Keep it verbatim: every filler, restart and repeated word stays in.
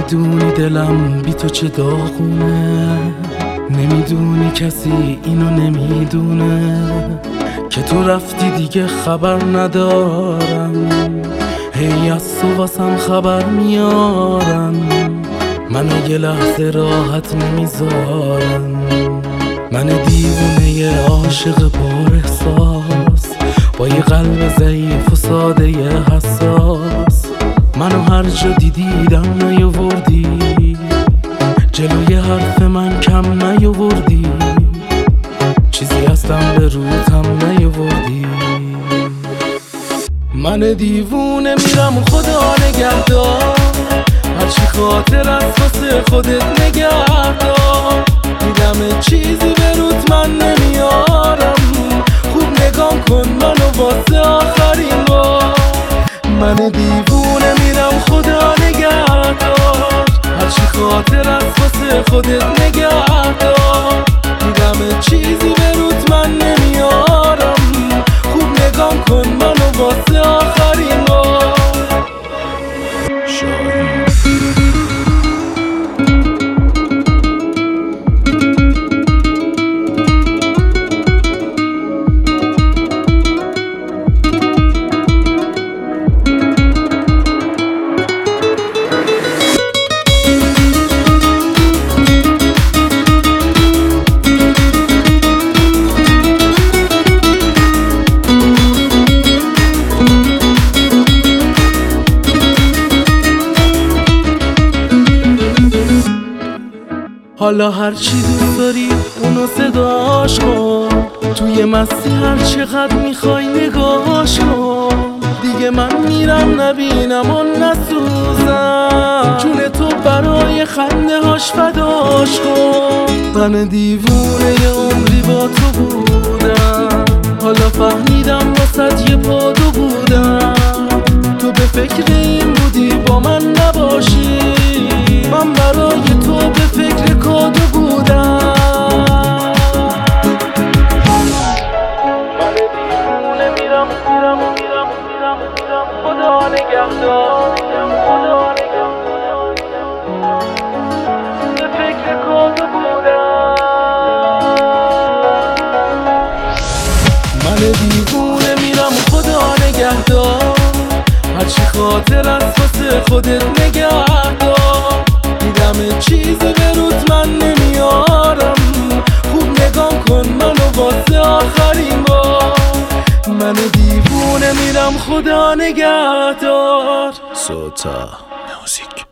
نمیدونی دلم بی تو چه داغونه، نمیدونی کسی اینو نمیدونه که تو رفتی دیگه خبر ندارم. هی از تو واسم خبر میارم، منو یه لحظه راحت نمیذارم. من دیوونه عاشق پر احساس، با یه قلب ضعیف و ساده حساس. منو هر جا دیدیدم نیاوردی، جلوی حرف من کم نیاوردی، چیزی هستم به روتم نیاوردی. من دیوونه میرم خدا نگهدار، هرچی خاطر از واسه خودت نگهدار. میدم چیزی به روت من نمیارم، خوب نگام کن منو واسه آخرین بار. من دیوونه میرم خدا نگهدار، هرچی خاطر از واسه خودت نگهدار. میدم چیزی به روت من نمیارم، خوب نگام کن منو واسه آخرین بار. حالا هرچی دوست داری اونو صداش کن، توی مستی هر چقدر میخوای نگاش کن. دیگه من میرم نبینم و نسوزم، جون تو برای خنده هاش فداش کن. من دیوونه یه عمری با تو بودم، حالا فهمیدم واسه یه پادو بودم. تو به فکر این بودی با من نباشی، من برای تو به فکر کادو بودم. من دیوونه میرم میرم میرم میرم میرم خدا نگهدار، خدا نگهدار، به فکر کادو بودم. من دیوونه میرم خدا نگهدار، هرچی خاطر از واسه خودت نگهدار. میدم چیزی به روت من نمیارم، خوب نگام کن منو واسه آخرین بار. من دیوونه میرم خدا نگهدار. سوتا موزیک.